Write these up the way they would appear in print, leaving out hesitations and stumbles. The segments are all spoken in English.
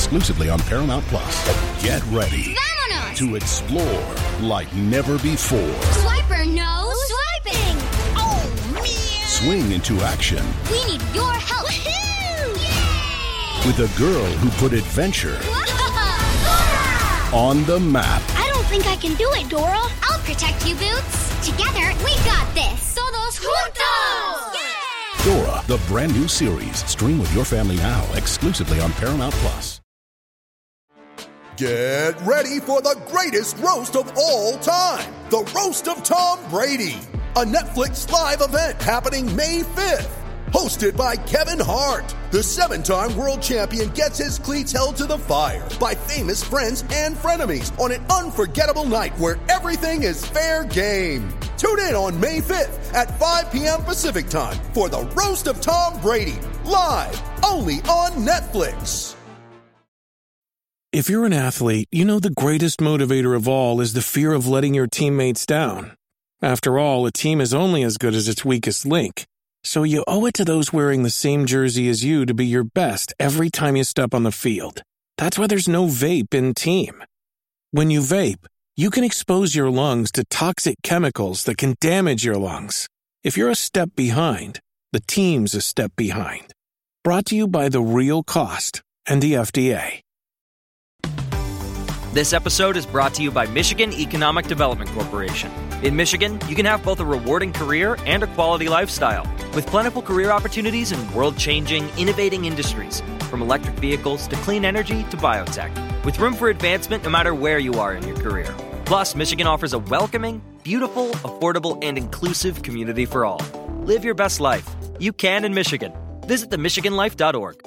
exclusively on Paramount Plus. Get ready Vámonos! to explore like never before. Swiper, no swiping! Oh, man! Swing into action. We need your help! Woohoo! Yay! With a girl who put adventure on the map. I don't think I can do it, Dora. I'll protect you, Boots. Together, we got this. Todos juntos! Yeah! Dora, the brand new series. Stream with your family now, exclusively on Paramount Plus. Get ready for the greatest roast of all time. The Roast of Tom Brady. A Netflix live event happening May 5th. Hosted by Kevin Hart. The 7-time world champion gets his cleats held to the fire by famous friends and frenemies on an unforgettable night where everything is fair game. Tune in on May 5th at 5 p.m. Pacific time for the Roast of Tom Brady. Live only on Netflix. If you're an athlete, you know the greatest motivator of all is the fear of letting your teammates down. After all, a team is only as good as its weakest link. So you owe it to those wearing the same jersey as you to be your best every time you step on the field. That's why there's no vape in team. When you vape, you can expose your lungs to toxic chemicals that can damage your lungs. If you're a step behind, the team's a step behind. Brought to you by The Real Cost and the FDA. This episode is brought to you by Michigan Economic Development Corporation. In Michigan, you can have both a rewarding career and a quality lifestyle, with plentiful career opportunities in world-changing, innovating industries, from electric vehicles to clean energy to biotech, with room for advancement no matter where you are in your career. Plus, Michigan offers a welcoming, beautiful, affordable, and inclusive community for all. Live your best life. You can in Michigan. Visit themichiganlife.org.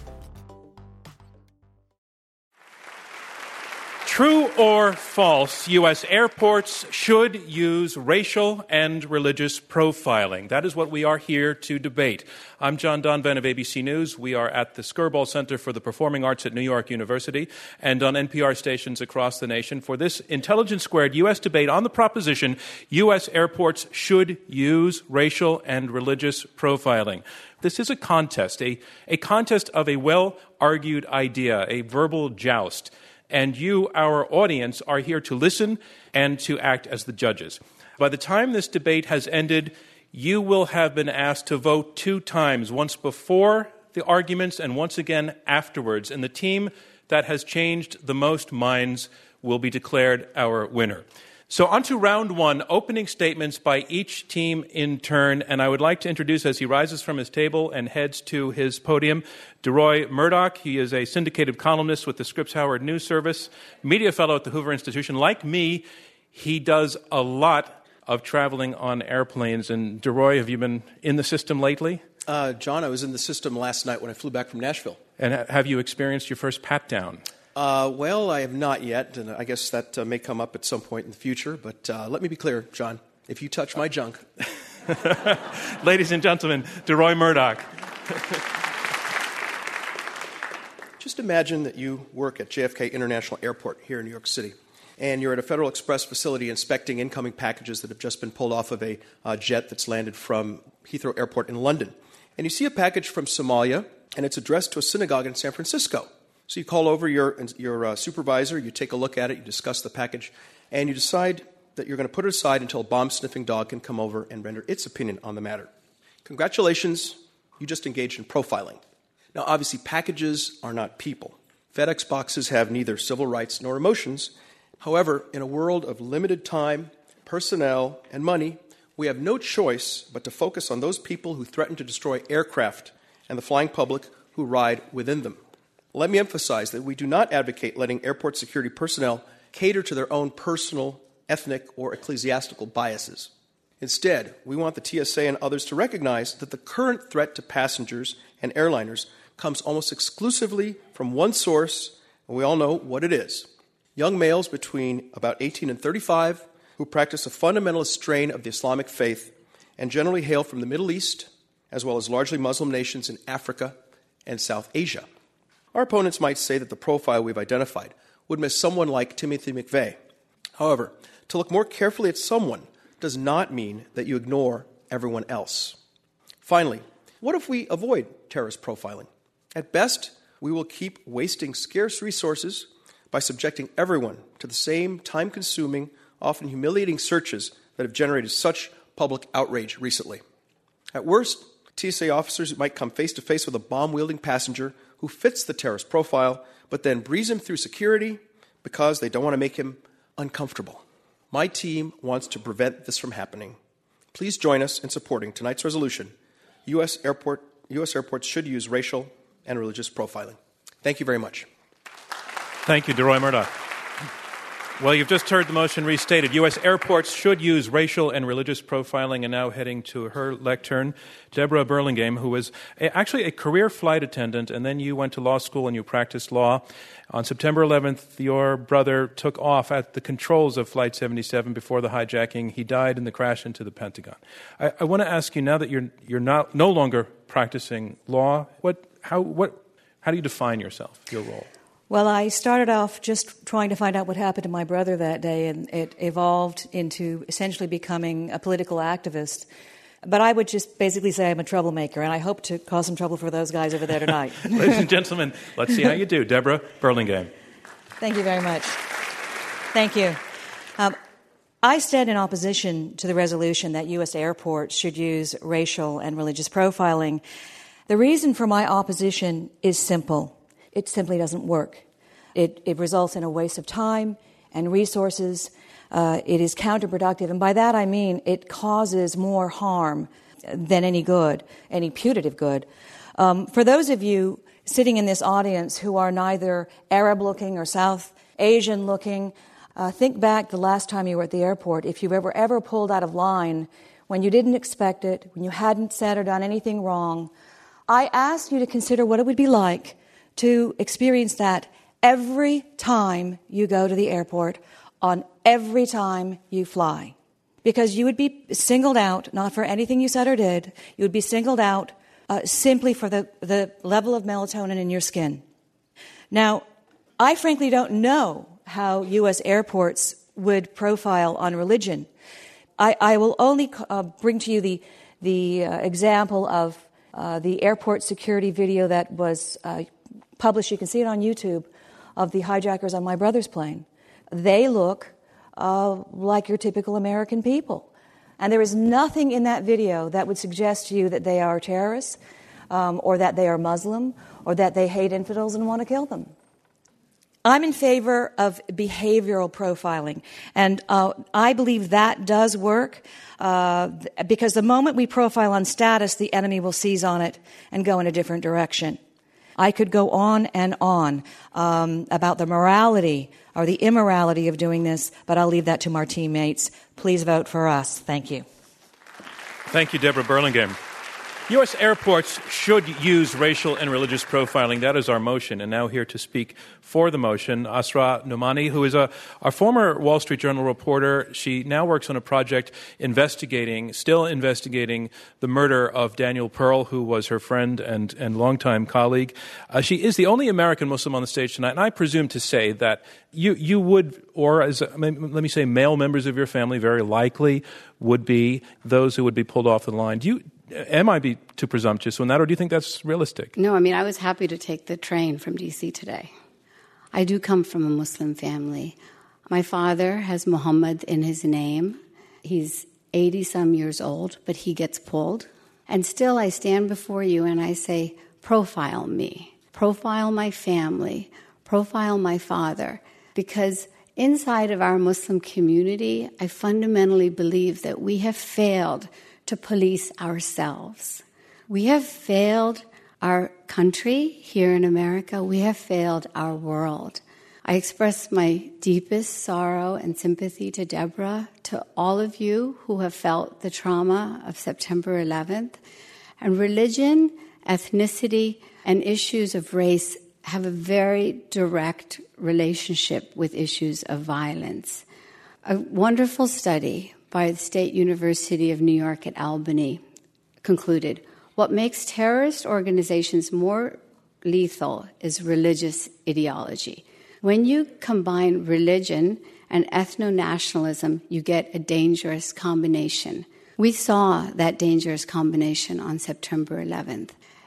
True or false, U.S. airports should use racial and religious profiling? That is what we are here to debate. I'm John Donvan of ABC News. We are at the Skirball Center for the Performing Arts at New York University and on NPR stations across the nation for this Intelligence Squared U.S. debate on the proposition U.S. airports should use racial and religious profiling. This is a contest, a contest of a well-argued idea, a verbal joust. And you, our audience, are here to listen and to act as the judges. By the time this debate has ended, you will have been asked to vote 2 times, once before the arguments and once again afterwards. And the team that has changed the most minds will be declared our winner. So on to round 1, opening statements by each team in turn. And I would like to introduce, as he rises from his table and heads to his podium, DeRoy Murdock. He is a syndicated columnist with the Scripps Howard News Service, media fellow at the Hoover Institution. Like me, he does a lot of traveling on airplanes. And DeRoy, have you been in the system lately? John, I was in the system last night when I flew back from Nashville. And have you experienced your first pat-down? Well, I have not yet, and I guess that may come up at some point in the future. But let me be clear, John. If you touch my junk... Ladies and gentlemen, DeRoy Murdock. Just imagine that you work at JFK International Airport here in New York City, and you're at a Federal Express facility inspecting incoming packages that have just been pulled off of a jet that's landed from Heathrow Airport in London. And you see a package from Somalia, and it's addressed to a synagogue in San Francisco. So you call over your supervisor, you take a look at it, you discuss the package, and you decide that you're going to put it aside until a bomb-sniffing dog can come over and render its opinion on the matter. Congratulations, you just engaged in profiling. Now, obviously, packages are not people. FedEx boxes have neither civil rights nor emotions. However, in a world of limited time, personnel, and money, we have no choice but to focus on those people who threaten to destroy aircraft and the flying public who ride within them. Let me emphasize that we do not advocate letting airport security personnel cater to their own personal, ethnic, or ecclesiastical biases. Instead, we want the TSA and others to recognize that the current threat to passengers and airliners comes almost exclusively from one source, and we all know what it is. Young males between about 18 and 35 who practice a fundamentalist strain of the Islamic faith and generally hail from the Middle East, as well as largely Muslim nations in Africa and South Asia. Our opponents might say that the profile we've identified would miss someone like Timothy McVeigh. However, to look more carefully at someone does not mean that you ignore everyone else. Finally, what if we avoid terrorist profiling? At best, we will keep wasting scarce resources by subjecting everyone to the same time-consuming, often humiliating searches that have generated such public outrage recently. At worst, TSA officers might come face-to-face with a bomb-wielding passenger who fits the terrorist profile, but then breeze him through security because they don't want to make him uncomfortable. My team wants to prevent this from happening. Please join us in supporting tonight's resolution. U.S. airports should use racial and religious profiling. Thank you very much. Thank you, DeRoy Murdoch. Well, you've just heard the motion restated. U.S. airports should use racial and religious profiling, and now heading to her lectern, Deborah Burlingame, who was actually a career flight attendant, and then you went to law school and you practiced law. On September 11th, your brother took off at the controls of Flight 77 before the hijacking. He died in the crash into the Pentagon. I want to ask you, now that you're no longer practicing law, how do you define yourself, your role? Well, I started off just trying to find out what happened to my brother that day, and it evolved into essentially becoming a political activist. But I would just basically say I'm a troublemaker, and I hope to cause some trouble for those guys over there tonight. Ladies and gentlemen, let's see how you do. Deborah Burlingame. Thank you very much. Thank you. I stand in opposition to the resolution that U.S. airports should use racial and religious profiling. The reason for my opposition is simple. It simply doesn't work. It results in a waste of time and resources. It is counterproductive. And by that I mean it causes more harm than any good, any putative good. For those of you sitting in this audience who are neither Arab-looking or South Asian-looking, think back the last time you were at the airport. If you ever pulled out of line when you didn't expect it, when you hadn't said or done anything wrong, I asked you to consider what it would be like to experience that every time you go to the airport, on every time you fly. Because you would be singled out, not for anything you said or did, you would be singled out simply for the level of melatonin in your skin. Now, I frankly don't know how U.S. airports would profile on religion. I will only bring to you the example of the airport security video that was published, you can see it on YouTube, of the hijackers on my brother's plane. They look like your typical American people. And there is nothing in that video that would suggest to you that they are terrorists, or that they are Muslim, or that they hate infidels and want to kill them. I'm in favor of behavioral profiling, and I believe that does work because the moment we profile on status, the enemy will seize on it and go in a different direction. I could go on and on about the morality or the immorality of doing this, but I'll leave that to my teammates. Please vote for us. Thank you. Thank you, Deborah Burlingame. U.S. airports should use racial and religious profiling. That is our motion. And now here to speak for the motion, Asra Nomani, who is a former Wall Street Journal reporter. She now works on a project still investigating the murder of Daniel Pearl, who was her friend and longtime colleague. She is the only American Muslim on the stage tonight, and I presume to say that you would, or let me say male members of your family very likely would be those who would be pulled off the line. Am I be too presumptuous on that, or do you think that's realistic? No, I was happy to take the train from D.C. today. I do come from a Muslim family. My father has Muhammad in his name. He's 80-some years old, but he gets pulled. And still I stand before you and I say, profile me, profile my family, profile my father, because inside of our Muslim community, I fundamentally believe that we have failed to police ourselves. We have failed our country here in America. We have failed our world. I express my deepest sorrow and sympathy to Deborah, to all of you who have felt the trauma of September 11th. And religion, ethnicity, and issues of race have a very direct relationship with issues of violence. A wonderful study by the State University of New York at Albany concluded, what makes terrorist organizations more lethal is religious ideology. When you combine religion and ethno-nationalism, you get a dangerous combination. We saw that dangerous combination on September 11th.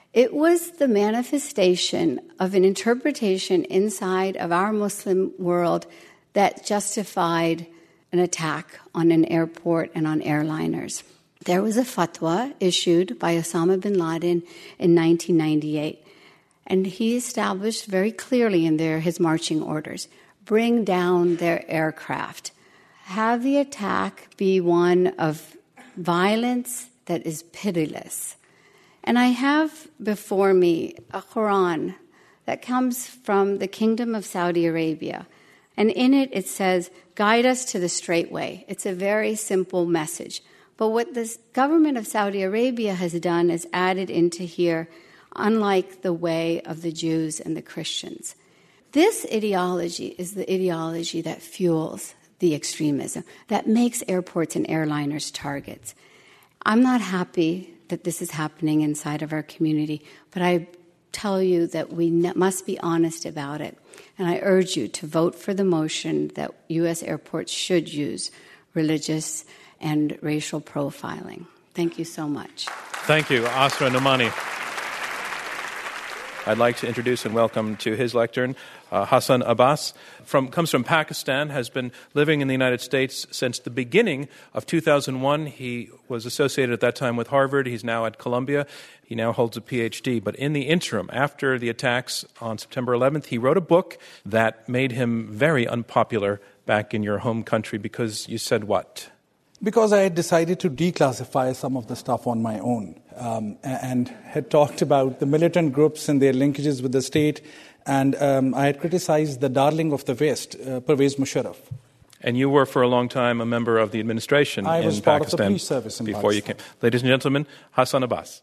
It was the manifestation of an interpretation inside of our Muslim world that justified an attack on an airport and on airliners. There was a fatwa issued by Osama bin Laden in 1998, and he established very clearly in there his marching orders: bring down their aircraft. Have the attack be one of violence that is pitiless. And I have before me a Quran that comes from the Kingdom of Saudi Arabia. And in it, it says, guide us to the straight way. It's a very simple message. But what the government of Saudi Arabia has done is added into here, unlike the way of the Jews and the Christians. This ideology is the ideology that fuels the extremism, that makes airports and airliners targets. I'm not happy that this is happening inside of our community, but I tell you that we must be honest about it. And I urge you to vote for the motion that U.S. airports should use religious and racial profiling. Thank you so much. Thank you, Asra Nomani. I'd like to introduce and welcome to his lectern Hassan Abbas. Comes from Pakistan, has been living in the United States since the beginning of 2001. He was associated at that time with Harvard. He's now at Columbia. He now holds a PhD. But in the interim, after the attacks on September 11th, he wrote a book that made him very unpopular back in your home country because you said what? Because I had decided to declassify some of the stuff on my own and had talked about the militant groups and their linkages with the state. And I had criticized the darling of the West, Pervez Musharraf. And you were for a long time a member of the administration in Pakistan. I was part of the police service in before Pakistan. You came. Ladies and gentlemen, Hassan Abbas.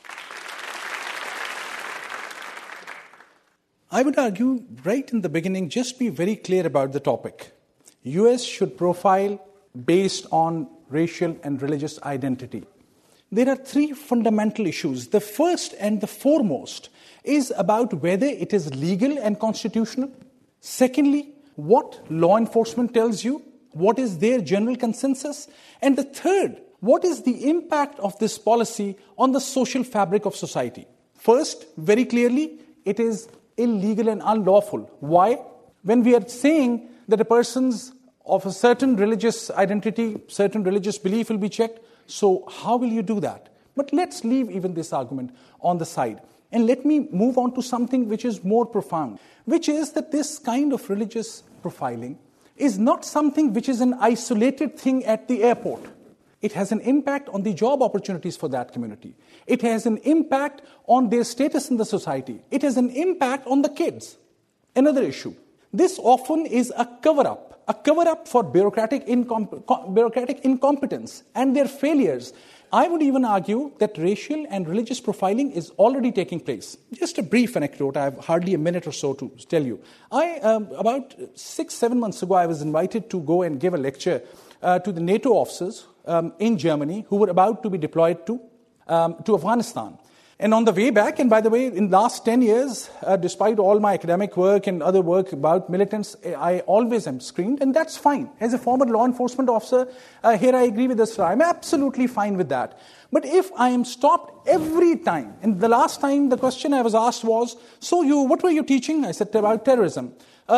I would argue right in the beginning, just be very clear about the topic. U.S. should profile based on racial and religious identity. There are three fundamental issues. The first and the foremost is about whether it is legal and constitutional. Secondly, what law enforcement tells you, what is their general consensus. And the third, what is the impact of this policy on the social fabric of society. First, very clearly, it is illegal and unlawful. Why? When we are saying that a person's of a certain religious identity, certain religious belief will be checked. So how will you do that? But let's leave even this argument on the side. And let me move on to something which is more profound, which is that this kind of religious profiling is not something which is an isolated thing at the airport. It has an impact on the job opportunities for that community. It has an impact on their status in the society. It has an impact on the kids. Another issue. This often is a cover-up for bureaucratic incompetence and their failures. I would even argue that racial and religious profiling is already taking place. Just a brief anecdote, I have hardly a minute or so to tell you. About 6-7 months ago, I was invited to go and give a lecture to the NATO officers in Germany who were about to be deployed to Afghanistan. And on the way back, and by the way, in the last 10 years, despite all my academic work and other work about militants, I always am screened, and that's fine. As a former law enforcement officer, here I agree with Asra. I'm absolutely fine with that. But if I am stopped every time, and the last time the question I was asked was, what were you teaching? I said, about terrorism.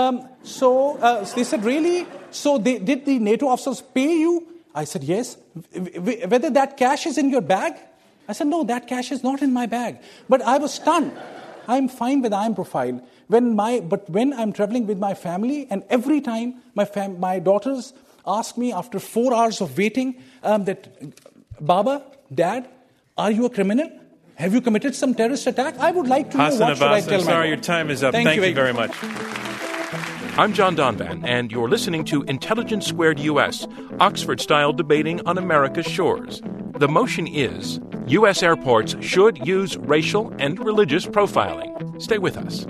They said, really? So did the NATO officers pay you? I said, yes. Whether that cash is in your bag? I said, no, that cash is not in my bag. But I was stunned. I'm fine with IAM profile. But when I'm traveling with my family, and every time my daughters ask me after 4 hours of waiting, that, Baba, Dad, are you a criminal? Have you committed some terrorist attack? I would like to know what should I tell my sorry, your time is up. Thank you very much. I'm John Donvan, and you're listening to Intelligence Squared U.S., Oxford-style debating on America's shores. The motion is, U.S. airports should use racial and religious profiling. Stay with us.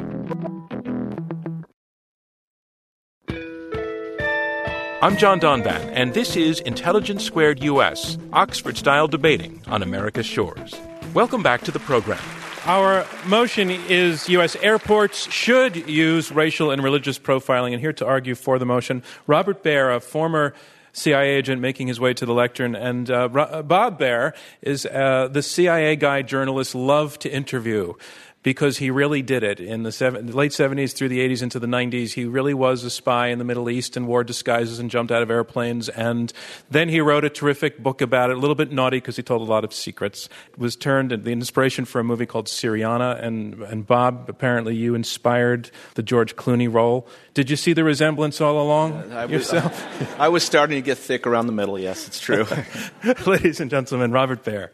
I'm John Donvan, and this is Intelligence Squared U.S., Oxford-style debating on America's shores. Welcome back to the program. Our motion is U.S. airports should use racial and religious profiling. And here to argue for the motion, Robert Baer, a former CIA agent making his way to the lectern. And Bob Baer is the CIA guy journalists love to interview, because he really did it. In the late 70s through the 80s into the 90s, he really was a spy in the Middle East and wore disguises and jumped out of airplanes. And then he wrote a terrific book about it, a little bit naughty because he told a lot of secrets. It was turned into the inspiration for a movie called Syriana. And Bob, apparently you inspired the George Clooney role. Did you see the resemblance all along yourself? I was starting to get thick around the middle, yes, it's true. Ladies and gentlemen, Robert Baer.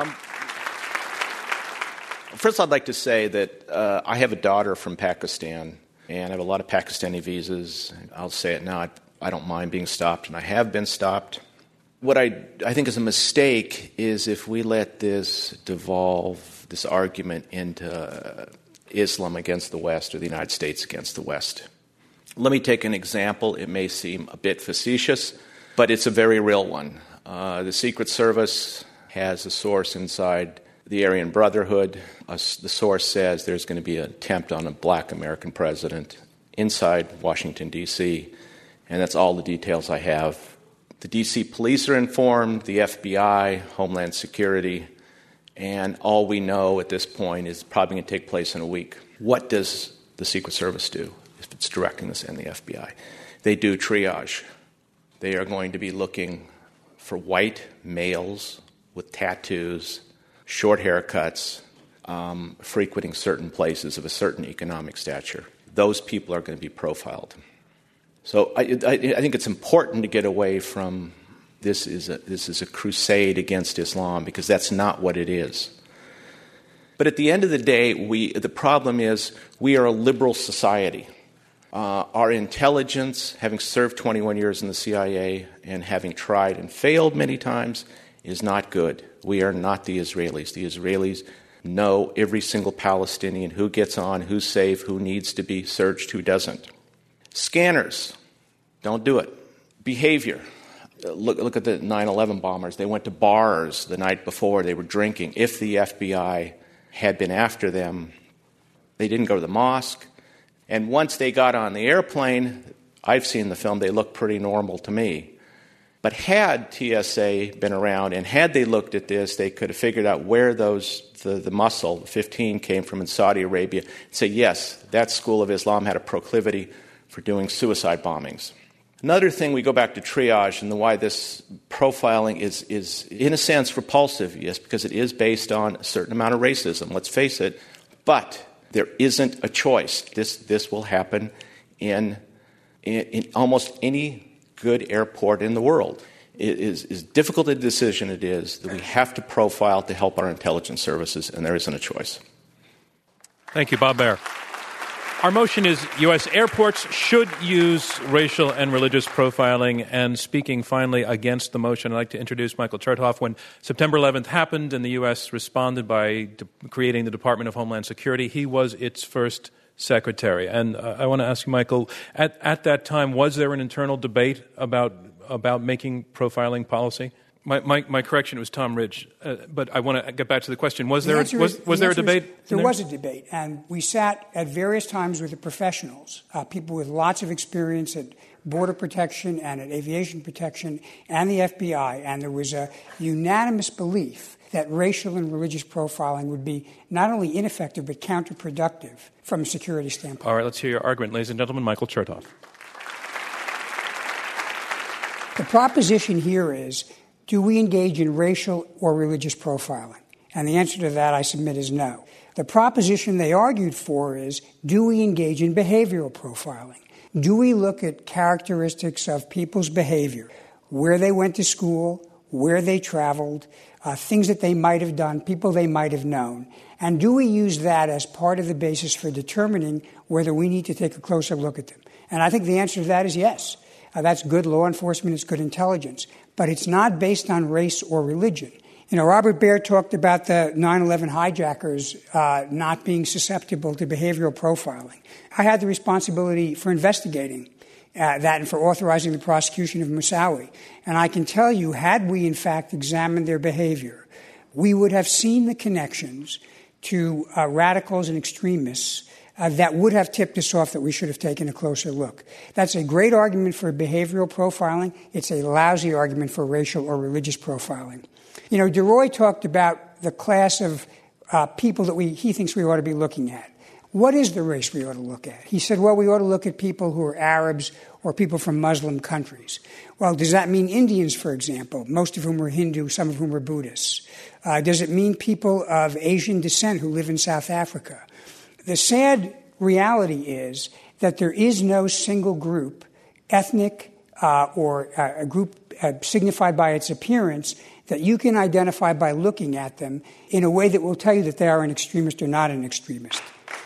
First, I'd like to say that I have a daughter from Pakistan, and I have a lot of Pakistani visas. I'll say it now, I don't mind being stopped, and I have been stopped. What I think is a mistake is if we let this devolve, this argument, into Islam against the West or the United States against the West. Let me take an example. It may seem a bit facetious, but it's a very real one. The Secret Service has a source inside the Aryan Brotherhood. The source says there's going to be an attempt on a black American president inside Washington, D.C., and that's all the details I have. The D.C. police are informed, the FBI, Homeland Security, and all we know at this point is probably going to take place in a week. What does the Secret Service do if it's directing this and the FBI? They do triage. They are going to be looking for white males with tattoos, short haircuts, frequenting certain places of a certain economic stature. Those people are going to be profiled. So I think it's important to get away from this is a crusade against Islam, because that's not what it is. But at the end of the day, the problem is we are a liberal society. Our intelligence, having served 21 years in the CIA and having tried and failed many times, is not good. We are not the Israelis. The Israelis know every single Palestinian, who gets on, who's safe, who needs to be searched, who doesn't. Scanners, don't do it. Behavior. Look at the 9/11 bombers. They went to bars the night before. They were drinking. If the FBI had been after them, they didn't go to the mosque. And once they got on the airplane, I've seen the film, they look pretty normal to me. But had TSA been around and had they looked at this, they could have figured out where the muscle, 15, came from in Saudi Arabia, and say, yes, that school of Islam had a proclivity for doing suicide bombings. Another thing, we go back to triage and why this profiling is in a sense repulsive, yes, because it is based on a certain amount of racism, let's face it, but there isn't a choice. This will happen in almost any good airport in the world. It is as difficult a decision it is that we have to profile to help our intelligence services, and there isn't a choice. Thank you, Bob Baer. Our motion is U.S. airports should use racial and religious profiling. And speaking finally against the motion, I'd like to introduce Michael Chertoff. When September 11th happened and the U.S. responded by creating the Department of Homeland Security, he was its first secretary. And I want to ask you, Michael, at that time, was there an internal debate about making profiling policy? My correction, it was Tom Ridge. But I want to get back to the question. Was there a debate? There was a debate. And we sat at various times with the professionals, people with lots of experience at border protection and at aviation protection and the FBI. And there was a unanimous belief that racial and religious profiling would be not only ineffective but counterproductive from a security standpoint. All right, let's hear your argument. Ladies and gentlemen, Michael Chertoff. The proposition here is, do we engage in racial or religious profiling? And the answer to that, I submit, is no. The proposition they argued for is, do we engage in behavioral profiling? Do we look at characteristics of people's behavior, where they went to school, where they traveled, things that they might have done, people they might have known? And do we use that as part of the basis for determining whether we need to take a closer look at them? And I think the answer to that is yes. That's good law enforcement, it's good intelligence. But it's not based on race or religion. You know, Robert Baer talked about the 9/11 hijackers not being susceptible to behavioral profiling. I had the responsibility for investigating that and for authorizing the prosecution of Moussaoui. And I can tell you, had we in fact examined their behavior, we would have seen the connections to radicals and extremists that would have tipped us off that we should have taken a closer look. That's a great argument for behavioral profiling. It's a lousy argument for racial or religious profiling. You know, DeRoy talked about the class of people that he thinks we ought to be looking at. What is the race we ought to look at? He said, well, we ought to look at people who are Arabs or people from Muslim countries. Well, does that mean Indians, for example, most of whom are Hindu, some of whom are Buddhists? Does it mean people of Asian descent who live in South Africa? The sad reality is that there is no single group, ethnic or a group signified by its appearance, that you can identify by looking at them in a way that will tell you that they are an extremist or not an extremist.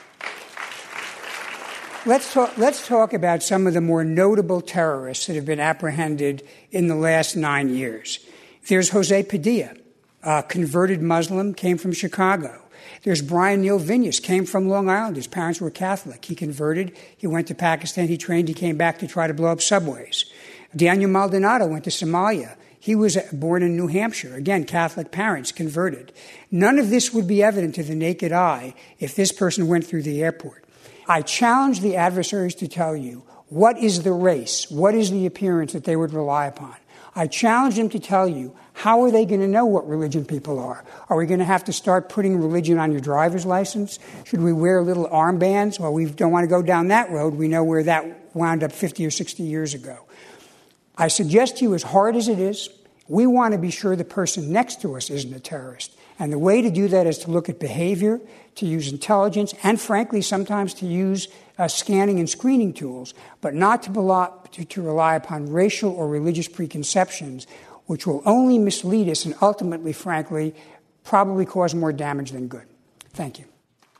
Let's talk about some of the more notable terrorists that have been apprehended in the last 9 years. There's Jose Padilla, a converted Muslim, came from Chicago. There's Brian Neal Vinyas, came from Long Island. His parents were Catholic. He converted. He went to Pakistan. He trained. He came back to try to blow up subways. Daniel Maldonado went to Somalia. He was born in New Hampshire. Again, Catholic parents, converted. None of this would be evident to the naked eye if this person went through the airport. I challenge the adversaries to tell you what is the race, what is the appearance that they would rely upon. I challenge them to tell you how are they going to know what religion people are. Are we going to have to start putting religion on your driver's license? Should we wear little armbands? Well, we don't want to go down that road. We know where that wound up 50 or 60 years ago. I suggest to you, as hard as it is, we want to be sure the person next to us isn't a terrorist. And the way to do that is to look at behavior, to use intelligence, and frankly, sometimes to use scanning and screening tools, but not to rely upon racial or religious preconceptions, which will only mislead us and ultimately, frankly, probably cause more damage than good. Thank you.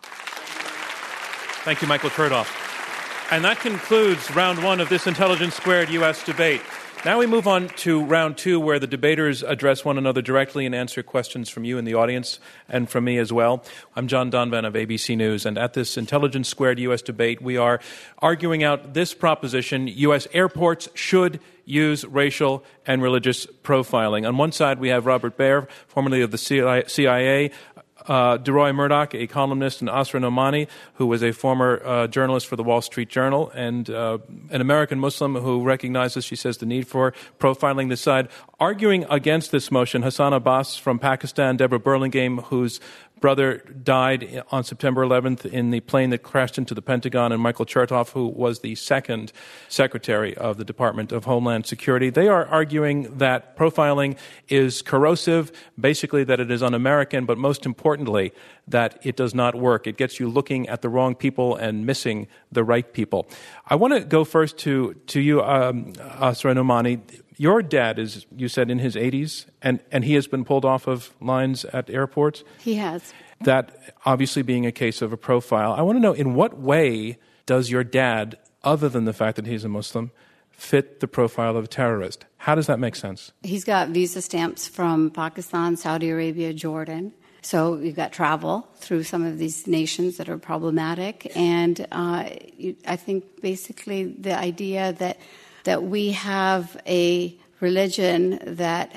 Thank you, Michael Chertoff. And that concludes round one of this Intelligence Squared U.S. debate. Now we move on to round two, where the debaters address one another directly and answer questions from you in the audience and from me as well. I'm John Donvan of ABC News, and at this Intelligence Squared U.S. debate, we are arguing out this proposition: U.S. airports should use racial and religious profiling. On one side, we have Robert Baer, formerly of the CIA, DeRoy Murdoch, a columnist, and Asra Nomani, who was a former journalist for the Wall Street Journal, and an American Muslim who recognizes, she says, the need for profiling this side. Arguing against this motion, Hassan Abbas from Pakistan, Deborah Burlingame, whose brother died on September 11th in the plane that crashed into the Pentagon, and Michael Chertoff, who was the second Secretary of the Department of Homeland Security. They are arguing that profiling is corrosive, basically that it is un-American, but most importantly, that it does not work. It gets you looking at the wrong people and missing the right people. I want to go first to you, Asra Nomani. Your dad is, you said, in his 80s, and he has been pulled off of lines at airports? He has. That obviously being a case of a profile. I want to know, in what way does your dad, other than the fact that he's a Muslim, fit the profile of a terrorist? How does that make sense? He's got visa stamps from Pakistan, Saudi Arabia, Jordan. So you've got travel through some of these nations that are problematic. And I think basically the idea that we have a religion that,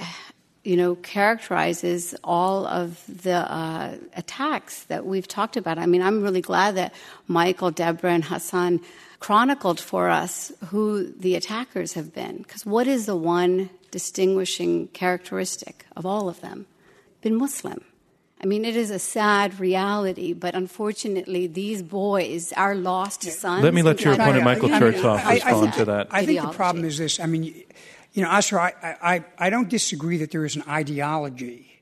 characterizes all of the attacks that we've talked about. I mean, I'm really glad that Michael, Deborah, and Hassan chronicled for us who the attackers have been. Because what is the one distinguishing characteristic of all of them? Been Muslim. I mean, it is a sad reality, but unfortunately, these boys, our lost sons... Let me let your opponent, Michael Chertoff, respond to that. I think the problem is this. I mean, Asra, I don't disagree that there is an ideology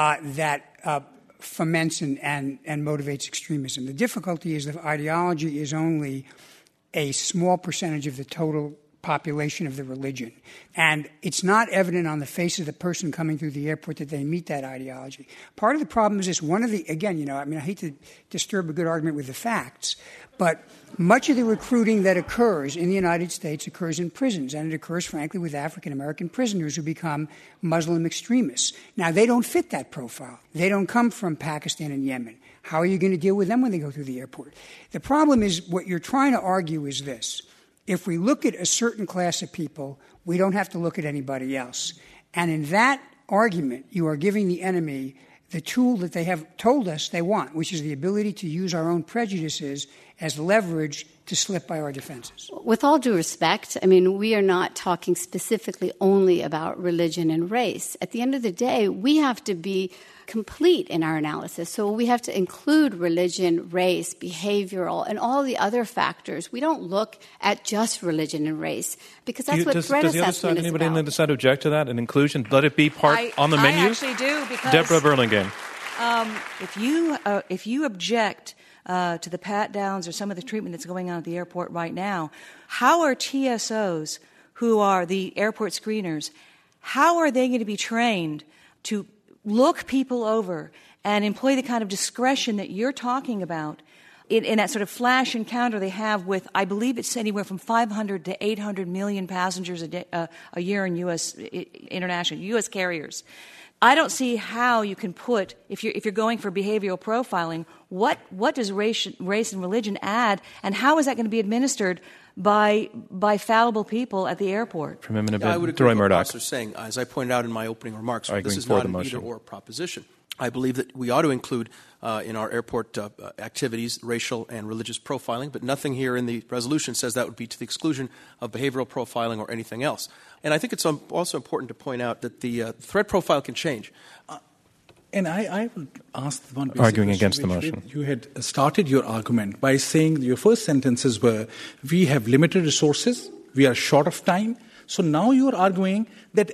that foments and motivates extremism. The difficulty is that ideology is only a small percentage of the total population of the religion. And it's not evident on the face of the person coming through the airport that they meet that ideology. Part of the problem is this. I hate to disturb a good argument with the facts, but much of the recruiting that occurs in the United States occurs in prisons, and it occurs, frankly, with African-American prisoners who become Muslim extremists. Now, they don't fit that profile. They don't come from Pakistan and Yemen. How are you going to deal with them when they go through the airport? The problem is what you're trying to argue is this. If we look at a certain class of people, we don't have to look at anybody else. And in that argument, you are giving the enemy the tool that they have told us they want, which is the ability to use our own prejudices as leverage to slip by our defenses. With all due respect, I mean, we are not talking specifically only about religion and race. At the end of the day, we have to be complete in our analysis. So we have to include religion, race, behavioral, and all the other factors. We don't look at just religion and race because that's what threat assessment is Anybody about. on the side object to that? An inclusion? Let it be part on the menu? I actually do because Deborah Burlingame. If you object to the pat-downs or some of the treatment that's going on at the airport right now, how are TSOs, who are the airport screeners, how are they going to be trained to look people over and employ the kind of discretion that you're talking about in that sort of flash encounter they have with, I believe it's anywhere from 500 to 800 million passengers a year in U.S. international, U.S. carriers. I don't see how you can put, if you're going for behavioral profiling, what does race and religion add, and how is that going to be administered by fallible people at the airport? I would agree with what Ross is saying. As I pointed out in my opening remarks, this is not an either-or proposition. I believe that we ought to include in our airport activities racial and religious profiling, but nothing here in the resolution says that would be to the exclusion of behavioral profiling or anything else. And I think it's also important to point out that the threat profile can change. And I would ask one basic arguing question, against the motion. You had started your argument by saying your first sentences were, we have limited resources, we are short of time. So now you are arguing that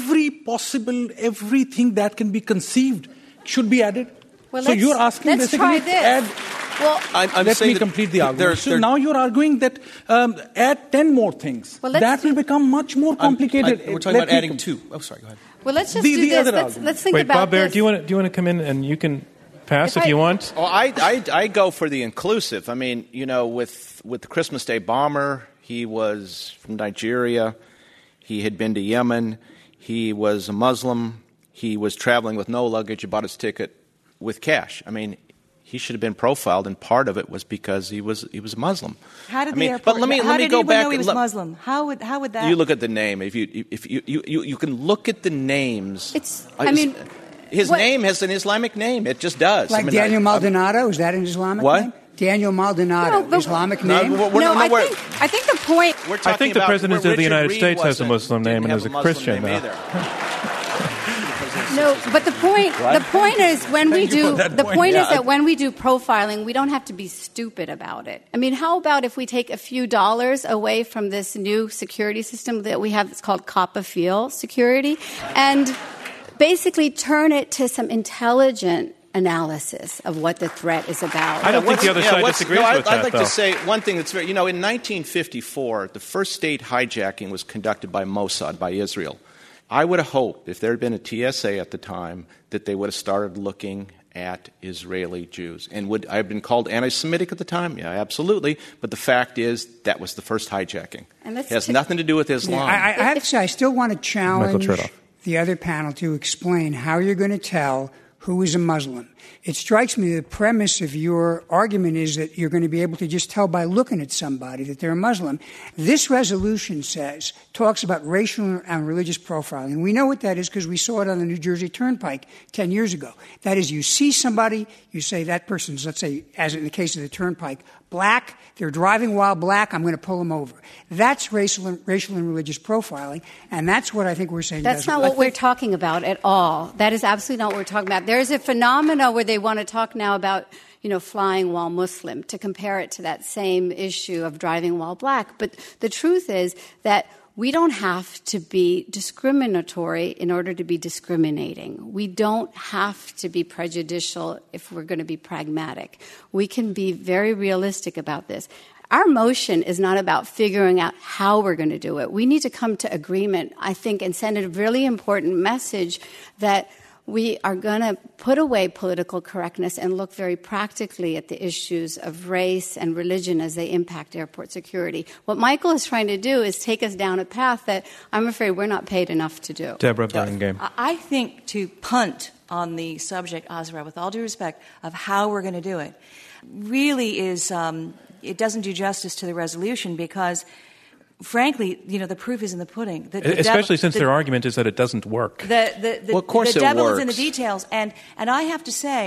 everything that can be conceived should be added. Well, so you're asking let's basically try this. add. Well, let me complete the argument. So now you're arguing that add 10 more things. Well, that will become much more complicated. We're talking about adding 2. Oh, sorry, go ahead. Well, let's just do this. Let's think about Bob Baer, this. do you want to come in and you can pass if you want? Oh, I go for the inclusive. I mean, with the Christmas Day bomber, he was from Nigeria. He had been to Yemen. He was a Muslim. He was traveling with no luggage. He bought his ticket with cash. I mean, he should have been profiled, and part of it was because he was a Muslim. How did the airport? But let me go back. Know he was Muslim? How would that? You look at the name. If you can look at the names. His name has an Islamic name. It just does. Like Daniel Maldonado, is that an Islamic name? Daniel Maldonado, Islamic name? I think the point... I think the President of the United States has a Muslim name and is a Christian. No, but the point is when we do when we do profiling, we don't have to be stupid about it. I mean, how about if we take a few dollars away from this new security system that we have? It's called COPPA-FEAL security, and basically turn it to some intelligent analysis of what the threat is about. I don't think the other side disagrees with that, I'd like to say one thing that's very, in 1954, the first state hijacking was conducted by Mossad, by Israel. I would have hoped, if there had been a TSA at the time, that they would have started looking at Israeli Jews. And would I have been called anti-Semitic at the time? Yeah, absolutely. But the fact is, that was the first hijacking. It has nothing to do with Islam. I have to say, I still want to challenge the other panel to explain how you're going to tell who is a Muslim. It strikes me the premise of your argument is that you're going to be able to just tell by looking at somebody that they're a Muslim. This resolution talks about racial and religious profiling. We know what that is because we saw it on the New Jersey Turnpike 10 years ago. That is, you see somebody, you say that person's, let's say, as in the case of the Turnpike, black, they're driving while black, I'm going to pull them over. That's racial and religious profiling, and that's what I think we're saying. That's not what we're talking about at all. That is absolutely not what we're talking about. There's a phenomena where they want to talk now about, flying while Muslim, to compare it to that same issue of driving while black. But the truth is that we don't have to be discriminatory in order to be discriminating. We don't have to be prejudicial if we're going to be pragmatic. We can be very realistic about this. Our motion is not about figuring out how we're going to do it. We need to come to agreement, I think, and send a really important message that we are going to put away political correctness and look very practically at the issues of race and religion as they impact airport security. What Michael is trying to do is take us down a path that I'm afraid we're not paid enough to do. Deborah Burlingame. I think to punt on the subject, Azra, with all due respect, of how we're going to do it, really is, it doesn't do justice to the resolution because frankly, the proof is in the pudding. Especially since their argument is that it doesn't work. The devil is in the details. And I have to say,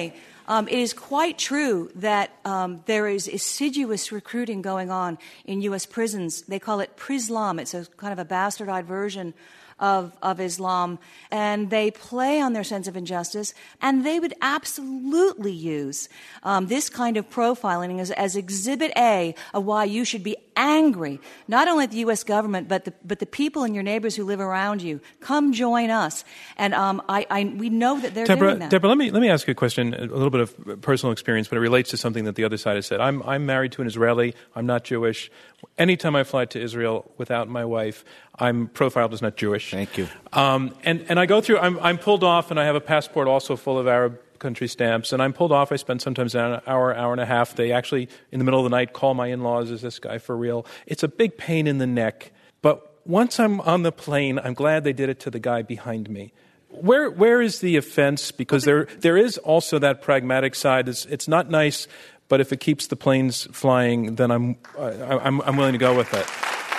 It is quite true that there is assiduous recruiting going on in U.S. prisons. They call it Prislam. It's a kind of a bastardized version of Islam, and they play on their sense of injustice, and they would absolutely use this kind of profiling as Exhibit A of why you should be angry, not only at the U.S. government, but the people and your neighbors who live around you. Come join us. And we know that they're doing that. Deborah, let me ask you a question, a little bit of personal experience, but it relates to something that the other side has said. I'm married to an Israeli. I'm not Jewish. Anytime I fly to Israel without my wife, I'm profiled as not Jewish. Thank you. And I go through, I'm pulled off, and I have a passport also full of Arab country stamps, and I'm pulled off. I spend sometimes an hour and a half. They actually, in the middle of the night, call my in-laws, is this guy for real? It's a big pain in the neck. But once I'm on the plane, I'm glad they did it to the guy behind me. Where is the offense? Because there is also that pragmatic side. It's not nice, but if it keeps the planes flying, then I'm willing to go with it.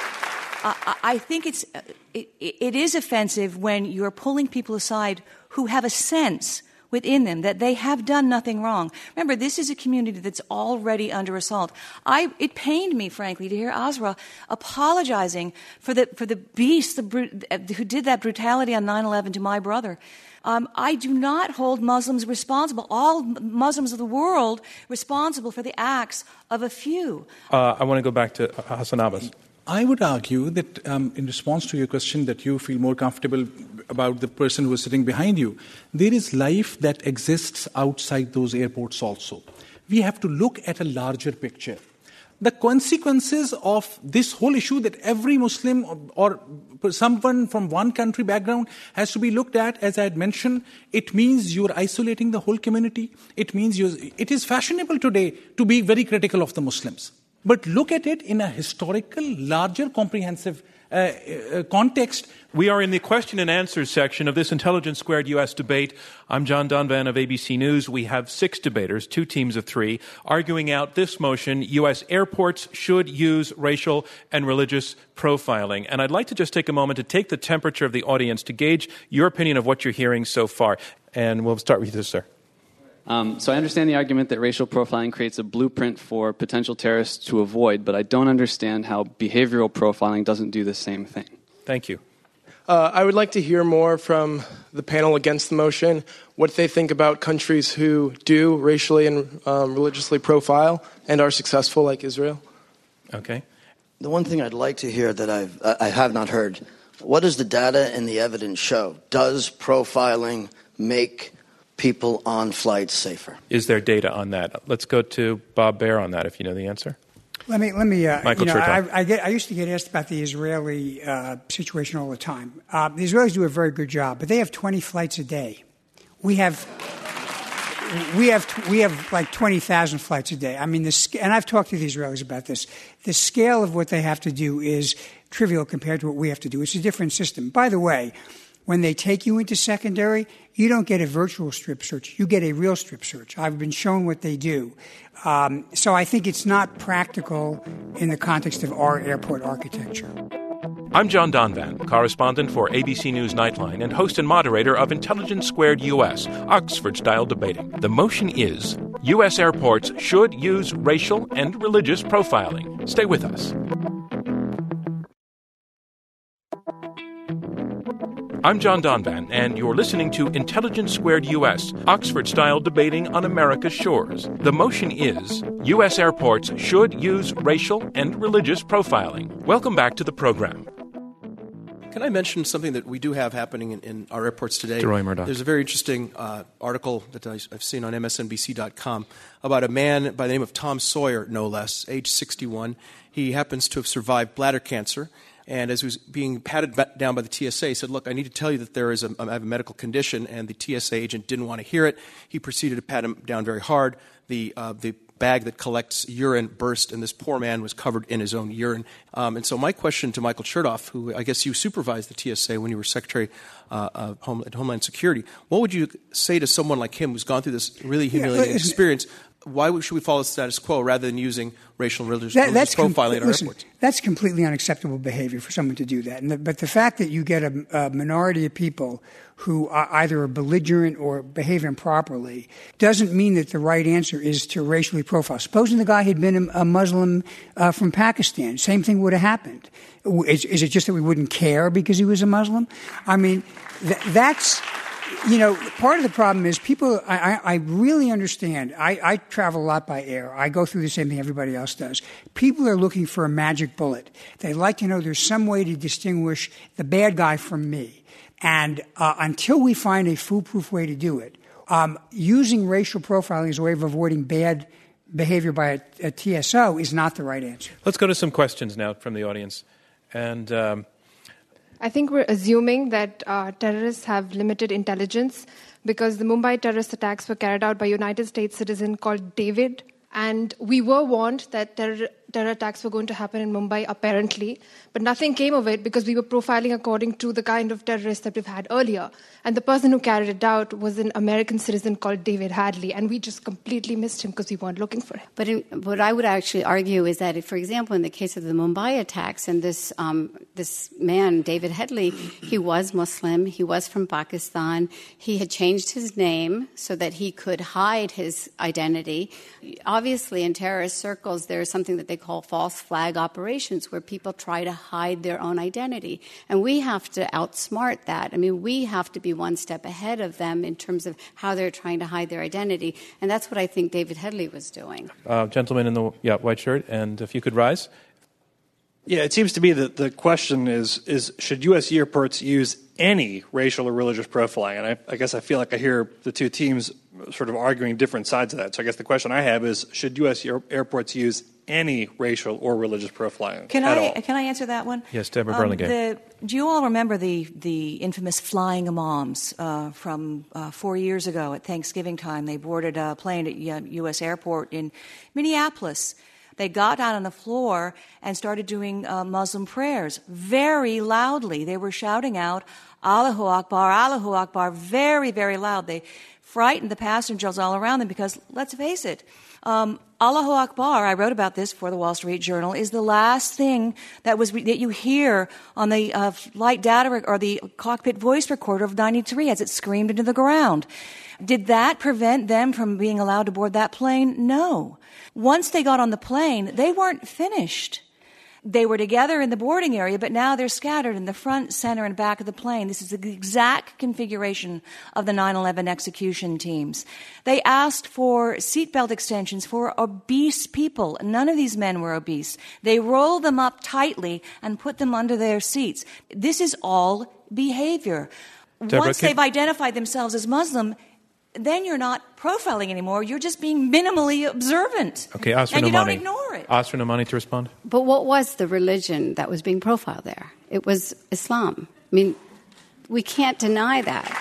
I think it is offensive when you're pulling people aside who have a sense within them that they have done nothing wrong. Remember, this is a community that's already under assault. It pained me, frankly, to hear Azra apologizing for the beast who did that brutality on 9/11 to my brother. I do not hold Muslims responsible, all Muslims of the world, responsible for the acts of a few. I want to go back to Hassan Abbas. I would argue that in response to your question that you feel more comfortable about the person who is sitting behind you, there is life that exists outside those airports also. We have to look at a larger picture. The consequences of this whole issue that every Muslim or someone from one country background has to be looked at, as I had mentioned, it means you're isolating the whole community. It means it is fashionable today to be very critical of the Muslims. But look at it in a historical, larger, comprehensive context. We are in the question and answers section of this Intelligence Squared U.S. debate. I'm John Donvan of ABC News. We have 6 debaters, 2 teams of 3, arguing out this motion: U.S. airports should use racial and religious profiling. And I'd like to just take a moment to take the temperature of the audience to gauge your opinion of what you're hearing so far. And we'll start with you, sir. So I understand the argument that racial profiling creates a blueprint for potential terrorists to avoid, but I don't understand how behavioral profiling doesn't do the same thing. Thank you. I would like to hear more from the panel against the motion, what they think about countries who do racially and religiously profile and are successful, like Israel. Okay. The one thing I'd like to hear that I have not heard, what does the data and the evidence show? Does profiling make people on flights safer? Is there data on that? Let's go to Bob Baer on that, if you know the answer. Let me. Michael Chertoff. I used to get asked about the Israeli situation all the time. The Israelis do a very good job, but they have 20 flights a day. We have like 20,000 flights a day. I mean, and I've talked to the Israelis about this. The scale of what they have to do is trivial compared to what we have to do. It's a different system. By the way, when they take you into secondary, you don't get a virtual strip search. You get a real strip search. I've been shown what they do. So I think it's not practical in the context of our airport architecture. I'm John Donvan, correspondent for ABC News Nightline and host and moderator of Intelligence Squared U.S., Oxford-style debating. The motion is, U.S. airports should use racial and religious profiling. Stay with us. I'm John Donvan, and you're listening to Intelligence Squared U.S., Oxford-style debating on America's shores. The motion is, U.S. airports should use racial and religious profiling. Welcome back to the program. Can I mention something that we do have happening in our airports today? DeRoy Murdoch. There's a very interesting article that I've seen on MSNBC.com about a man by the name of Tom Sawyer, no less, age 61. He happens to have survived bladder cancer. And as he was being patted down by the TSA, he said, look, I need to tell you that I have a medical condition, and the TSA agent didn't want to hear it. He proceeded to pat him down very hard. The bag that collects urine burst, and this poor man was covered in his own urine. And so my question to Michael Chertoff, who I guess you supervised the TSA when you were Secretary of Homeland Security, what would you say to someone like him who's gone through this really humiliating experience? why should we follow the status quo rather than using racial and religious profiling at our airports? That's completely unacceptable behavior for someone to do that. But the fact that you get a minority of people who either are belligerent or behave improperly doesn't mean that the right answer is to racially profile. Supposing the guy had been a Muslim from Pakistan, same thing would have happened. Is it just that we wouldn't care because he was a Muslim? I mean, that's... part of the problem is people, I really understand. I travel a lot by air. I go through the same thing everybody else does. People are looking for a magic bullet. They like to know there's some way to distinguish the bad guy from me. And until we find a foolproof way to do it, using racial profiling as a way of avoiding bad behavior by a TSO is not the right answer. Let's go to some questions now from the audience. And... I think we're assuming that terrorists have limited intelligence because the Mumbai terrorist attacks were carried out by a United States citizen called David. And we were warned that terror attacks were going to happen in Mumbai, apparently. But nothing came of it because we were profiling according to the kind of terrorists that we've had earlier. And the person who carried it out was an American citizen called David Hadley. And we just completely missed him because we weren't looking for him. But what I would actually argue is that, for example, in the case of the Mumbai attacks, and this man, David Hadley, he was Muslim. He was from Pakistan. He had changed his name so that he could hide his identity. Obviously, in terrorist circles, there is something that they call false flag operations, where people try to hide their own identity. And we have to outsmart that. I mean, we have to be one step ahead of them in terms of how they're trying to hide their identity. And that's what I think David Hadley was doing. Gentleman in the white shirt, and if you could rise. Yeah, it seems to me that the question is should U.S. airports use any racial or religious profiling? And I guess I feel like I hear the two teams sort of arguing different sides of that. So I guess the question I have is, should U.S. airports use any racial or religious profiling Can at all? I answer that one? Yes, Deborah Burlingame. Do you all remember the infamous flying imams from 4 years ago at Thanksgiving time? They boarded a plane at U.S. airport in Minneapolis. They got down on the floor and started doing Muslim prayers very loudly. They were shouting out, Allahu Akbar, very, very loud. They frightened the passengers all around them because, let's face it, Allahu Akbar, I wrote about this for the Wall Street Journal, is the last thing that you hear on the flight data or the cockpit voice recorder of 93 as it screamed into the ground. Did that prevent them from being allowed to board that plane? No. Once they got on the plane, they weren't finished. They were together in the boarding area, but now they're scattered in the front, center, and back of the plane. This is the exact configuration of the 9/11 execution teams. They asked for seatbelt extensions for obese people. None of these men were obese. They rolled them up tightly and put them under their seats. This is all behavior. Once they've identified themselves as Muslim, then you're not profiling anymore. You're just being minimally observant. Okay, Asra and you Nomani. don't ignore it. Asra Nomani to respond. But what was the religion that was being profiled there? It was Islam. I mean, we can't deny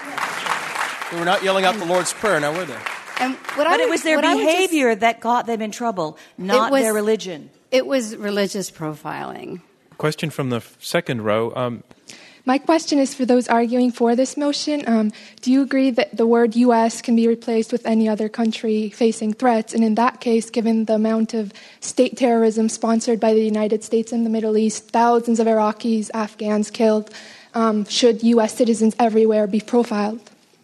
that. They were not yelling out the Lord's Prayer, now were they? But it was their behavior that got them in trouble, not their religion. It was religious profiling. Question from the second row. My question is for those arguing for this motion. Do you agree that the word U.S. can be replaced with any other country facing threats? And in that case, given the amount of state terrorism sponsored by the United States in the Middle East, thousands of Iraqis, Afghans killed, should U.S. citizens everywhere be profiled?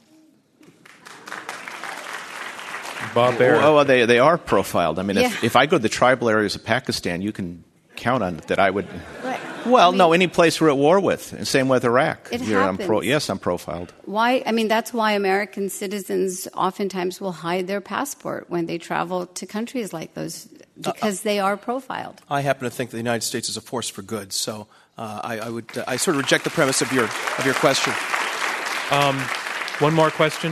Bob Barrett. Well, they are profiled. I mean, if I go to the tribal areas of Pakistan, you can count on it that I would... Right. Well, no, any place we're at war with. And same with Iraq. It happens. Yes, I'm profiled. Why? I mean, that's why American citizens oftentimes will hide their passport when they travel to countries like those, because they are profiled. I happen to think that the United States is a force for good, so I sort of reject the premise of your question. One more question.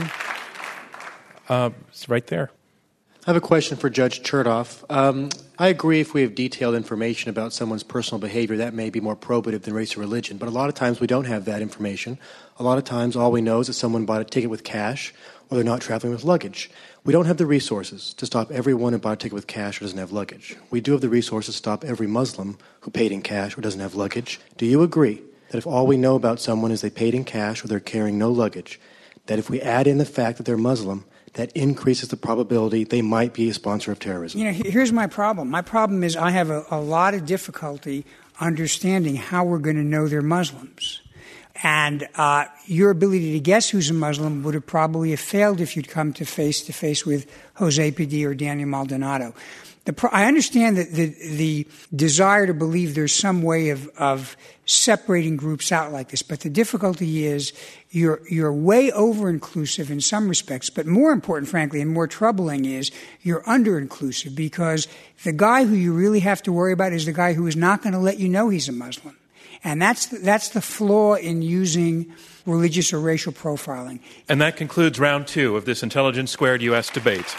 It's right there. I have a question for Judge Chertoff. I agree if we have detailed information about someone's personal behavior, that may be more probative than race or religion. But a lot of times we don't have that information. A lot of times all we know is that someone bought a ticket with cash or they're not traveling with luggage. We don't have the resources to stop everyone who bought a ticket with cash or doesn't have luggage. We do have the resources to stop every Muslim who paid in cash or doesn't have luggage. Do you agree that if all we know about someone is they paid in cash or they're carrying no luggage, that if we add in the fact that they're Muslim, that increases the probability they might be a sponsor of terrorism. Here's my problem. My problem is I have a lot of difficulty understanding how we're going to know they're Muslims. And your ability to guess who's a Muslim would have probably failed if you'd come to face with Jose Padilla or Daniel Maldonado. I understand that the desire to believe there's some way of separating groups out like this, but the difficulty is you're way over-inclusive in some respects, but more important, frankly, and more troubling is you're under-inclusive, because the guy who you really have to worry about is the guy who is not going to let you know he's a Muslim. And that's the flaw in using religious or racial profiling. And that concludes round 2 of this Intelligence Squared U.S. debate.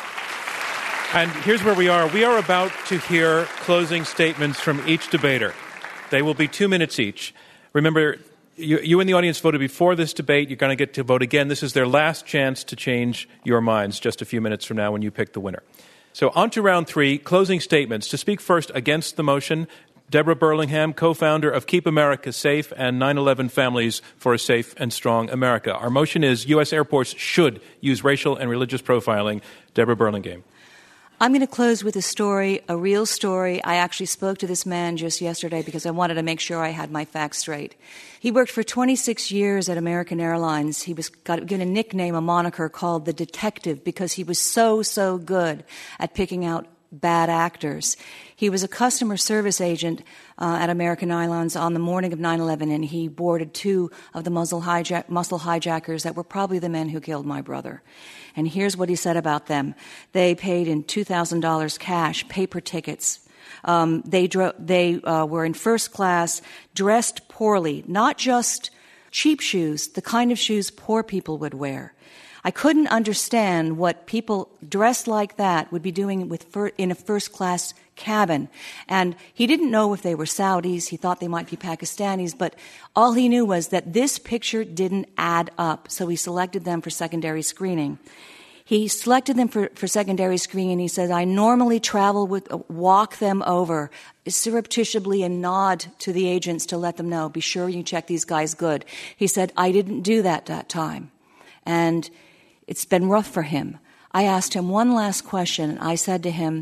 And here's where we are. We are about to hear closing statements from each debater. They will be 2 minutes each. Remember, you in the audience voted before this debate. You're going to get to vote again. This is their last chance to change your minds just a few minutes from now when you pick the winner. So on to round 3, closing statements. To speak first against the motion, Deborah Burlingham, co-founder of Keep America Safe and 9/11 Families for a Safe and Strong America. Our motion is U.S. airports should use racial and religious profiling. Deborah Burlingham. I'm going to close with a story, a real story. I actually spoke to this man just yesterday because I wanted to make sure I had my facts straight. He worked for 26 years at American Airlines. He was given a nickname, a moniker called the Detective, because he was so good at picking out bad actors. He was a customer service agent at American Airlines on the morning of 9/11, and he boarded 2 of the muscle hijackers that were probably the men who killed my brother. And here's what he said about them. They paid in $2,000 cash, paper tickets. They were in first class, dressed poorly, not just cheap shoes, the kind of shoes poor people would wear. I couldn't understand what people dressed like that would be doing in a first-class cabin. And he didn't know if they were Saudis. He thought they might be Pakistanis. But all he knew was that this picture didn't add up. So he selected them for secondary screening. He selected them for secondary screening, and he said, I normally walk them over surreptitiously and nod to the agents to let them know, be sure you check these guys good. He said, I didn't do that time. And it's been rough for him. I asked him one last question. I said to him,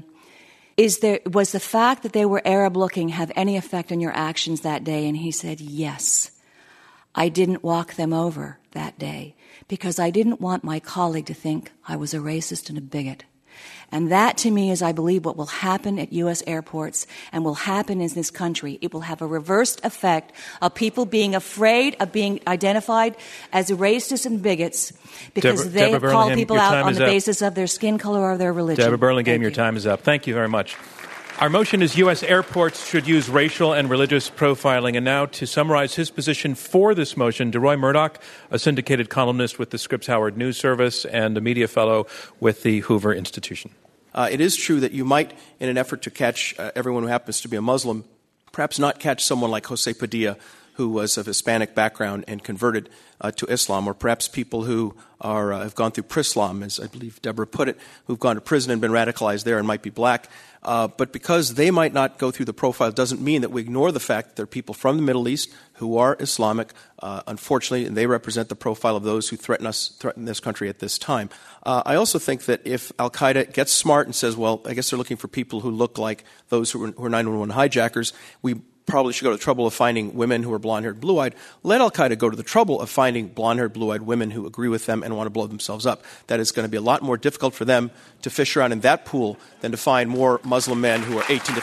was the fact that they were Arab-looking have any effect on your actions that day? And he said, yes. I didn't walk them over that day because I didn't want my colleague to think I was a racist and a bigot. And that, to me, is, I believe, what will happen at U.S. airports and will happen in this country. It will have a reversed effect of people being afraid of being identified as racists and bigots because they call people out on the basis of their skin color or their religion. Deborah Burlingham, your time is up. Thank you very much. Our motion is U.S. airports should use racial and religious profiling. And now, to summarize his position for this motion, DeRoy Murdoch, a syndicated columnist with the Scripps Howard News Service and a media fellow with the Hoover Institution. It is true that you might, in an effort to catch everyone who happens to be a Muslim, perhaps not catch someone like Jose Padilla, who was of Hispanic background and converted to Islam, or perhaps people who have gone through Prislam, as I believe Deborah put it, who've gone to prison and been radicalized there and might be black. But because they might not go through the profile doesn't mean that we ignore the fact that there are people from the Middle East who are Islamic, unfortunately, and they represent the profile of those who threaten this country at this time. I also think that if al-Qaeda gets smart and says, well, I guess they're looking for people who look like those who were 9/11 hijackers, we probably should go to the trouble of finding women who are blonde-haired, blue-eyed. Let al-Qaeda go to the trouble of finding blonde-haired, blue-eyed women who agree with them and want to blow themselves up. That is going to be a lot more difficult for them to fish around in that pool than to find more Muslim men who are 18 to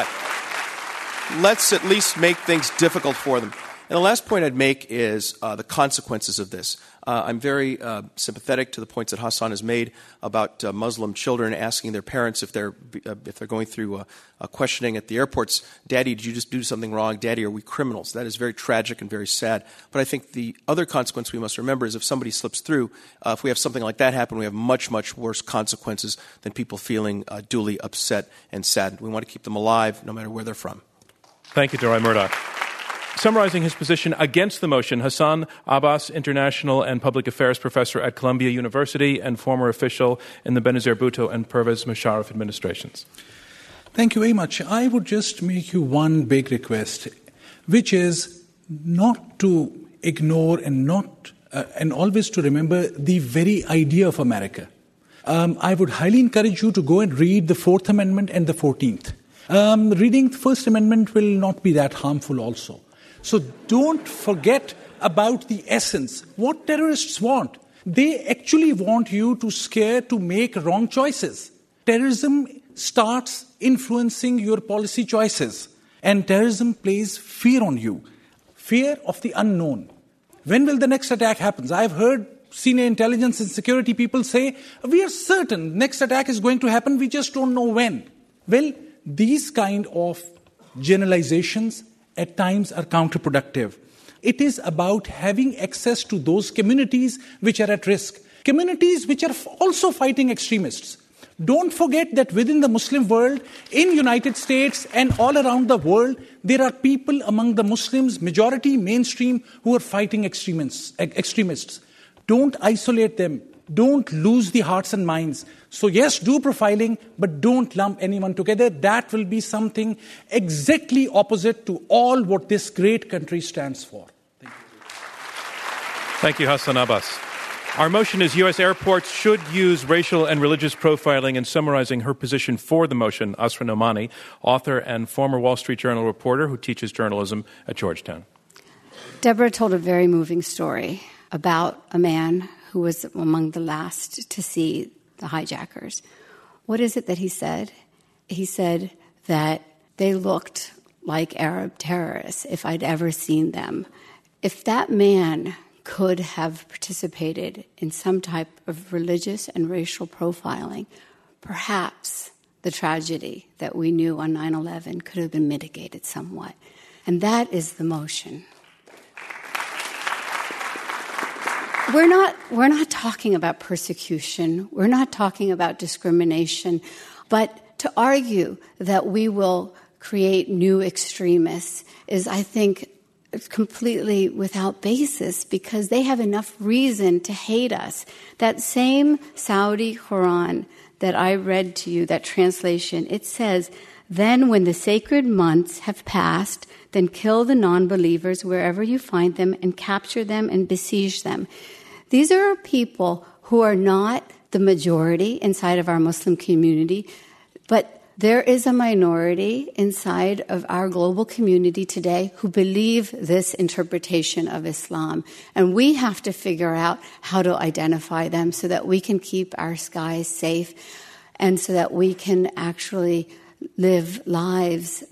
35. Let's at least make things difficult for them. And the last point I'd make is the consequences of this. I'm very sympathetic to the points that Hassan has made about Muslim children asking their parents if they're going through questioning at the airports, Daddy, did you just do something wrong? Daddy, are we criminals? That is very tragic and very sad. But I think the other consequence we must remember is if somebody slips through, if we have something like that happen, we have much, much worse consequences than people feeling duly upset and saddened. We want to keep them alive no matter where they're from. Thank you, DeRoy Murdoch. Summarizing his position against the motion, Hassan Abbas, international and public affairs professor at Columbia University and former official in the Benazir Bhutto and Pervez Musharraf administrations. Thank you very much. I would just make you one big request, which is not to ignore and always to remember the very idea of America. I would highly encourage you to go and read the Fourth Amendment and the 14th. Reading the First Amendment will not be that harmful also. So don't forget about the essence. What terrorists want. They actually want you to scare to make wrong choices. Terrorism starts influencing your policy choices. And terrorism plays fear on you. Fear of the unknown. When will the next attack happen? I've heard senior intelligence and security people say, we are certain next attack is going to happen, we just don't know when. Well, these kind of generalizations at times are counterproductive. It is about having access to those communities which are at risk. Communities which are also fighting extremists. Don't forget that within the Muslim world, in United States and all around the world, there are people among the Muslims, majority, mainstream, who are fighting extremists. Don't isolate them. Don't lose the hearts and minds. So yes, do profiling, but don't lump anyone together. That will be something exactly opposite to all what this great country stands for. Thank you, Hassan Abbas. Our motion is U.S. airports should use racial and religious profiling. In summarizing her position for the motion, Asra Nomani, author and former Wall Street Journal reporter who teaches journalism at Georgetown. Deborah told a very moving story about a man who was among the last to see the hijackers. What is it that he said? He said that they looked like Arab terrorists, if I'd ever seen them. If that man could have participated in some type of religious and racial profiling, perhaps the tragedy that we knew on 9/11 could have been mitigated somewhat. And that is the motion. We're not talking about persecution. We're not talking about discrimination. But to argue that we will create new extremists is, I think, completely without basis, because they have enough reason to hate us. That same Saudi Quran that I read to you, that translation, it says, "Then when the sacred months have passed, then kill the non-believers wherever you find them and capture them and besiege them." These are people who are not the majority inside of our Muslim community, but there is a minority inside of our global community today who believe this interpretation of Islam. And we have to figure out how to identify them so that we can keep our skies safe and so that we can actually live lives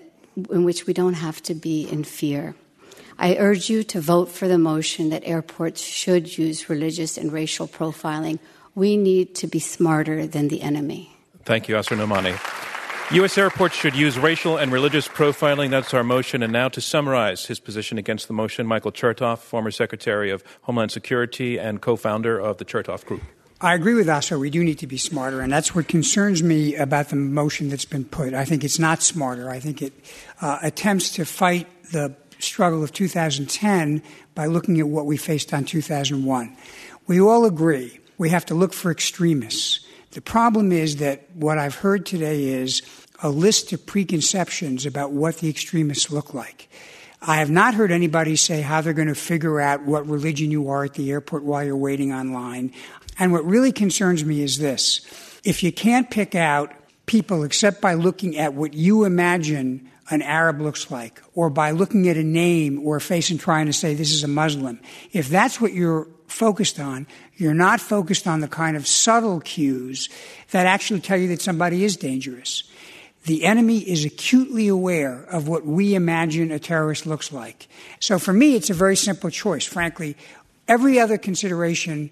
in which we don't have to be in fear. I urge you to vote for the motion that airports should use religious and racial profiling. We need to be smarter than the enemy. Thank you, Asra Nomani. U.S. airports should use racial and religious profiling. That's our motion. And now to summarize his position against the motion, Michael Chertoff, former Secretary of Homeland Security and co-founder of the Chertoff Group. I agree with Asra. We do need to be smarter, and that's what concerns me about the motion that's been put. I think it's not smarter. I think it attempts to fight the struggle of 2010 by looking at what we faced on 2001. We all agree we have to look for extremists. The problem is that what I've heard today is a list of preconceptions about what the extremists look like. I have not heard anybody say how they're going to figure out what religion you are at the airport while you're waiting online. And what really concerns me is this. If you can't pick out people except by looking at what you imagine an Arab looks like, or by looking at a name or a face and trying to say this is a Muslim, if that's what you're focused on, you're not focused on the kind of subtle cues that actually tell you that somebody is dangerous. The enemy is acutely aware of what we imagine a terrorist looks like. So for me, it's a very simple choice. Frankly, every other consideration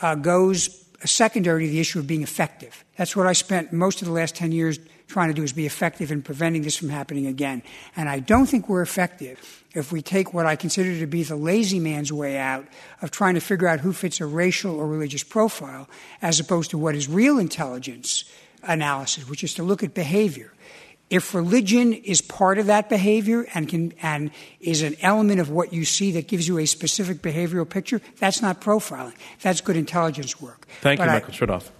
goes secondary to the issue of being effective. That's what I spent most of the last 10 years trying to do, is be effective in preventing this from happening again. And I don't think we're effective if we take what I consider to be the lazy man's way out of trying to figure out who fits a racial or religious profile, as opposed to what is real intelligence analysis, which is to look at behavior. If religion is part of that behavior and is an element of what you see that gives you a specific behavioral picture, that's not profiling. That's good intelligence work. Thank you, Michael Chertoff.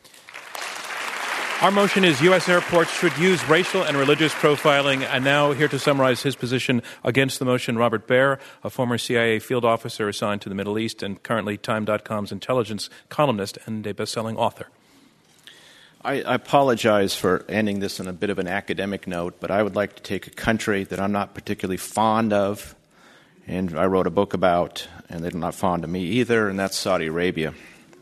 Our motion is U.S. airports should use racial and religious profiling. And now here to summarize his position against the motion, Robert Baer, a former CIA field officer assigned to the Middle East and currently Time.com's intelligence columnist and a best-selling author. I apologize for ending this on a bit of an academic note, but I would like to take a country that I'm not particularly fond of, and I wrote a book about, and they're not fond of me either, and that's Saudi Arabia.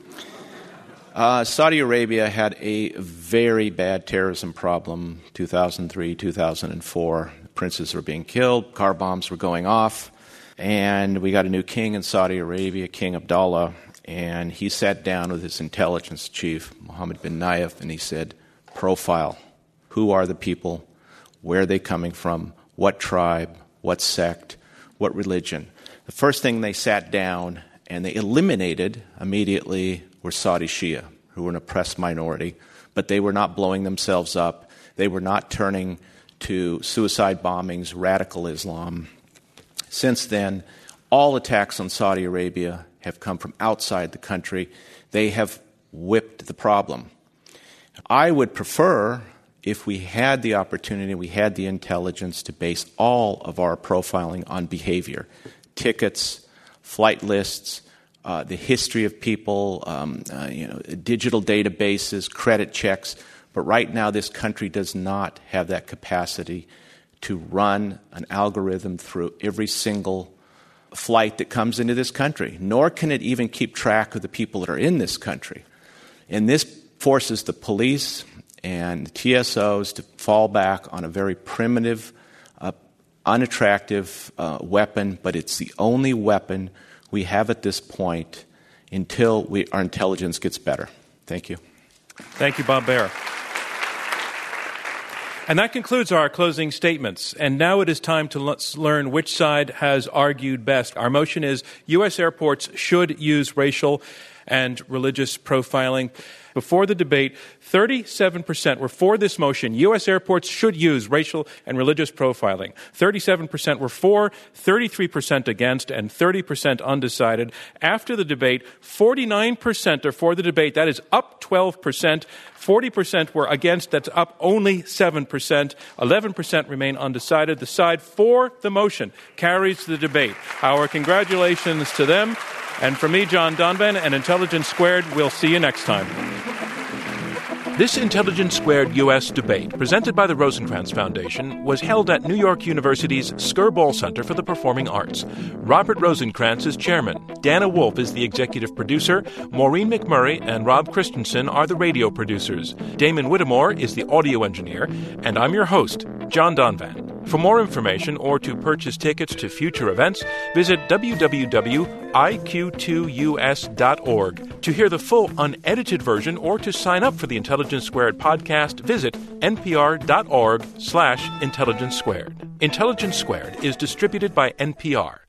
Saudi Arabia had a very bad terrorism problem, 2003, 2004. Princes were being killed, car bombs were going off, and we got a new king in Saudi Arabia, King Abdullah, and he sat down with his intelligence chief, Mohammed bin Nayef, and he said, profile. Who are the people? Where are they coming from? What tribe? What sect? What religion? The first thing they sat down and they eliminated immediately were Saudi Shia, who were an oppressed minority, but they were not blowing themselves up. They were not turning to suicide bombings, radical Islam. Since then, all attacks on Saudi Arabia have come from outside the country. They have whipped the problem. I would prefer, if we had the opportunity, we had the intelligence to base all of our profiling on behavior, tickets, flight lists, the history of people, digital databases, credit checks. But right now, this country does not have that capacity to run an algorithm through every single flight that comes into this country, nor can it even keep track of the people that are in this country. And this forces the police and the TSOs to fall back on a very primitive, unattractive weapon, but it's the only weapon we have at this point until our intelligence gets better. Thank you. Thank you, Bob Baer. And that concludes our closing statements. And now it is time to learn which side has argued best. Our motion is U.S. airports should use racial and religious profiling. Before the debate, 37% were for this motion. U.S. airports should use racial and religious profiling. 37% were for, 33% against, and 30% undecided. After the debate, 49% are for the debate. That is up 12%. 40% were against. That's up only 7%. 11% remain undecided. The side for the motion carries the debate. Our congratulations to them. And for me, John Donvan, and Intelligence Squared, we'll see you next time. This Intelligence Squared U.S. debate, presented by the Rosencrantz Foundation, was held at New York University's Skirball Center for the Performing Arts. Robert Rosencrantz is chairman. Dana Wolf is the executive producer. Maureen McMurray and Rob Christensen are the radio producers. Damon Whittemore is the audio engineer. And I'm your host, John Donvan. For more information or to purchase tickets to future events, visit www.iq2us.org. To hear the full unedited version or to sign up for the Intelligence Squared podcast, visit npr.org/Intelligence Squared. Intelligence Squared is distributed by NPR.